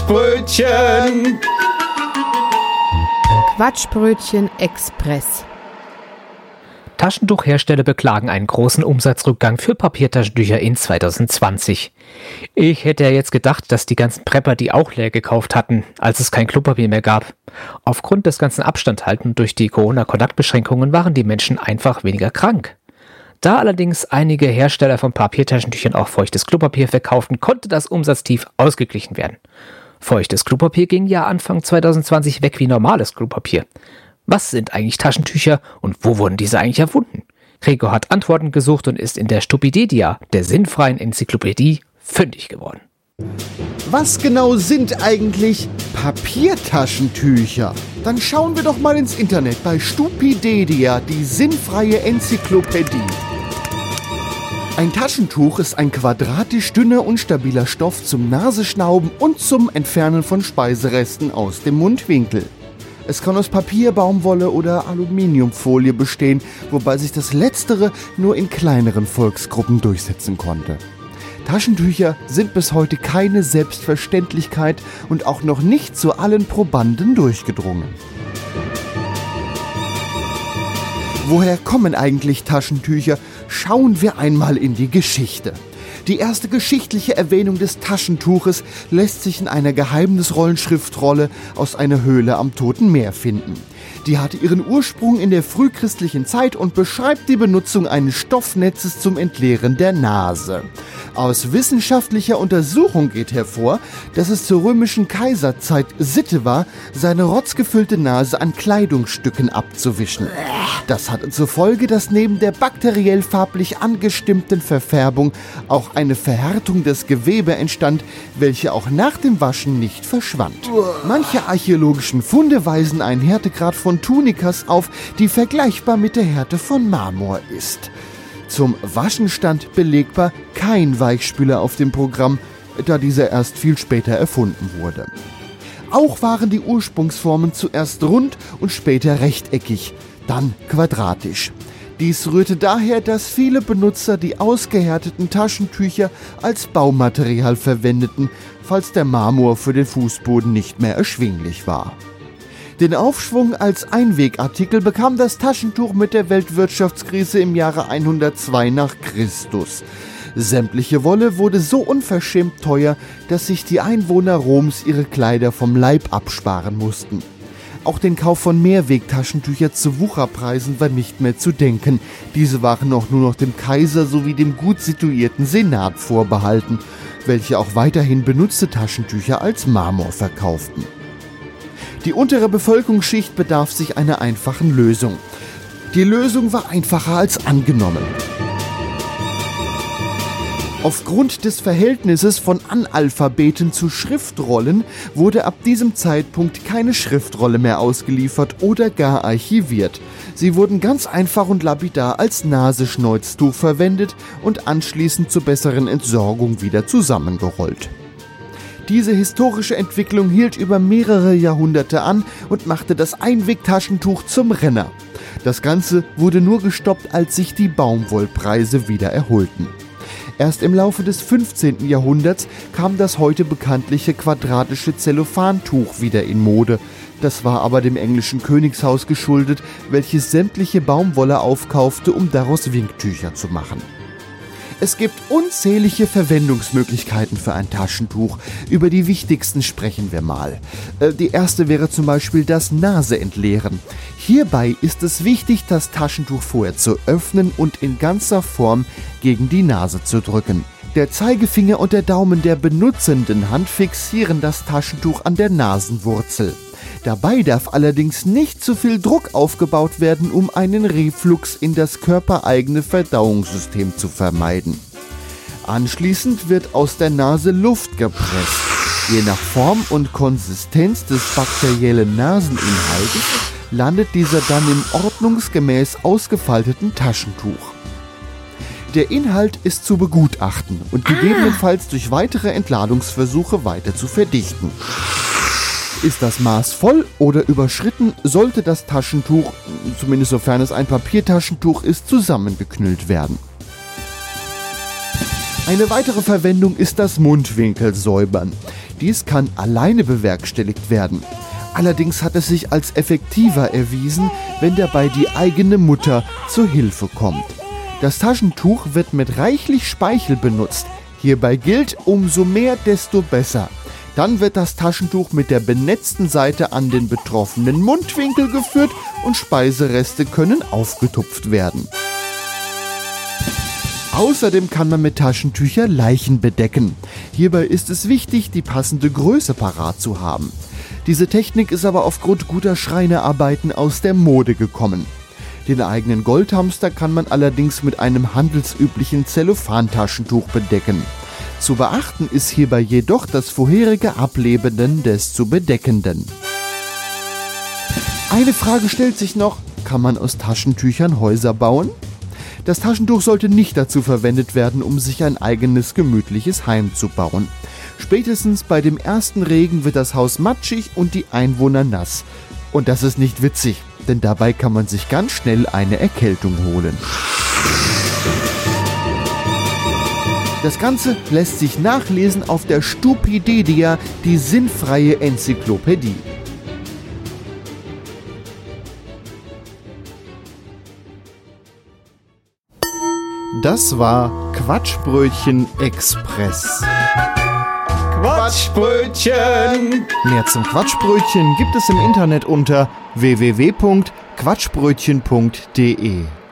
Quatschbrötchen. Quatschbrötchen Express. Taschentuchhersteller beklagen einen großen Umsatzrückgang für Papiertaschentücher in 2020. Ich hätte ja jetzt gedacht, dass die ganzen Prepper die auch leer gekauft hatten, als es kein Klopapier mehr gab. Aufgrund des ganzen Abstandhalten durch die Corona-Kontaktbeschränkungen waren die Menschen einfach weniger krank. Da allerdings einige Hersteller von Papiertaschentüchern auch feuchtes Klopapier verkauften, konnte das Umsatztief ausgeglichen werden. Feuchtes Klopapier ging ja Anfang 2020 weg wie normales Klopapier. Was sind eigentlich Taschentücher und wo wurden diese eigentlich erfunden? Gregor hat Antworten gesucht und ist in der Stupidedia, der sinnfreien Enzyklopädie, fündig geworden. Was genau sind eigentlich Papiertaschentücher? Dann schauen wir doch mal ins Internet bei Stupidedia, die sinnfreie Enzyklopädie. Ein Taschentuch ist ein quadratisch dünner und stabiler Stoff zum Nasenschnauben und zum Entfernen von Speiseresten aus dem Mundwinkel. Es kann aus Papier, Baumwolle oder Aluminiumfolie bestehen, wobei sich das Letztere nur in kleineren Volksgruppen durchsetzen konnte. Taschentücher sind bis heute keine Selbstverständlichkeit und auch noch nicht zu allen Probanden durchgedrungen. Woher kommen eigentlich Taschentücher? Schauen wir einmal in die Geschichte. Die erste geschichtliche Erwähnung des Taschentuches lässt sich in einer geheimnisvollen Schriftrolle aus einer Höhle am Toten Meer finden. Die hatte ihren Ursprung in der frühchristlichen Zeit und beschreibt die Benutzung eines Stoffnetzes zum Entleeren der Nase. Aus wissenschaftlicher Untersuchung geht hervor, dass es zur römischen Kaiserzeit Sitte war, seine rotzgefüllte Nase an Kleidungsstücken abzuwischen. Das hatte zur Folge, dass neben der bakteriell farblich angestimmten Verfärbung auch eine Verhärtung des Gewebe entstand, welche auch nach dem Waschen nicht verschwand. Manche archäologischen Funde weisen einen Härtegrad von Tunikas auf, die vergleichbar mit der Härte von Marmor ist. Zum Waschen stand belegbar kein Weichspüler auf dem Programm, da dieser erst viel später erfunden wurde. Auch waren die Ursprungsformen zuerst rund und später rechteckig, dann quadratisch. Dies rührte daher, dass viele Benutzer die ausgehärteten Taschentücher als Baumaterial verwendeten, falls der Marmor für den Fußboden nicht mehr erschwinglich war. Den Aufschwung als Einwegartikel bekam das Taschentuch mit der Weltwirtschaftskrise im Jahre 102 nach Christus. Sämtliche Wolle wurde so unverschämt teuer, dass sich die Einwohner Roms ihre Kleider vom Leib absparen mussten. Auch den Kauf von Mehrwegtaschentüchern zu Wucherpreisen war nicht mehr zu denken. Diese waren auch nur noch dem Kaiser sowie dem gut situierten Senat vorbehalten, welche auch weiterhin benutzte Taschentücher als Marmor verkauften. Die untere Bevölkerungsschicht bedarf sich einer einfachen Lösung. Die Lösung war einfacher als angenommen. Aufgrund des Verhältnisses von Analphabeten zu Schriftrollen wurde ab diesem Zeitpunkt keine Schriftrolle mehr ausgeliefert oder gar archiviert. Sie wurden ganz einfach und lapidar als Nasenschneuztuch verwendet und anschließend zur besseren Entsorgung wieder zusammengerollt. Diese historische Entwicklung hielt über mehrere Jahrhunderte an und machte das Einwegtaschentuch zum Renner. Das Ganze wurde nur gestoppt, als sich die Baumwollpreise wieder erholten. Erst im Laufe des 15. Jahrhunderts kam das heute bekanntliche quadratische Zellophantuch wieder in Mode. Das war aber dem englischen Königshaus geschuldet, welches sämtliche Baumwolle aufkaufte, um daraus Winktücher zu machen. Es gibt unzählige Verwendungsmöglichkeiten für ein Taschentuch. Über die wichtigsten sprechen wir mal. Die erste wäre zum Beispiel das Naseentleeren. Hierbei ist es wichtig, das Taschentuch vorher zu öffnen und in ganzer Form gegen die Nase zu drücken. Der Zeigefinger und der Daumen der benutzenden Hand fixieren das Taschentuch an der Nasenwurzel. Dabei darf allerdings nicht zu viel Druck aufgebaut werden, um einen Reflux in das körpereigene Verdauungssystem zu vermeiden. Anschließend wird aus der Nase Luft gepresst. Je nach Form und Konsistenz des bakteriellen Naseninhaltes landet dieser dann im ordnungsgemäß ausgefalteten Taschentuch. Der Inhalt ist zu begutachten und gegebenenfalls durch weitere Entladungsversuche weiter zu verdichten. Ist das Maß voll oder überschritten, sollte das Taschentuch, zumindest sofern es ein Papiertaschentuch ist, zusammengeknüllt werden. Eine weitere Verwendung ist das Mundwinkelsäubern. Dies kann alleine bewerkstelligt werden. Allerdings hat es sich als effektiver erwiesen, wenn dabei die eigene Mutter zur Hilfe kommt. Das Taschentuch wird mit reichlich Speichel benutzt. Hierbei gilt, umso mehr, desto besser. Dann wird das Taschentuch mit der benetzten Seite an den betroffenen Mundwinkel geführt und Speisereste können aufgetupft werden. Außerdem kann man mit Taschentüchern Leichen bedecken. Hierbei ist es wichtig, die passende Größe parat zu haben. Diese Technik ist aber aufgrund guter Schreinerarbeiten aus der Mode gekommen. Den eigenen Goldhamster kann man allerdings mit einem handelsüblichen Zellophan-Taschentuch bedecken. Zu beachten ist hierbei jedoch das vorherige Ablebenden des zu Bedeckenden. Eine Frage stellt sich noch: Kann man aus Taschentüchern Häuser bauen? Das Taschentuch sollte nicht dazu verwendet werden, um sich ein eigenes gemütliches Heim zu bauen. Spätestens bei dem ersten Regen wird das Haus matschig und die Einwohner nass. Und das ist nicht witzig, denn dabei kann man sich ganz schnell eine Erkältung holen. Das Ganze lässt sich nachlesen auf der Stupidedia, die sinnfreie Enzyklopädie. Das war Quatschbrötchen Express. Quatschbrötchen! Mehr zum Quatschbrötchen gibt es im Internet unter www.quatschbrötchen.de.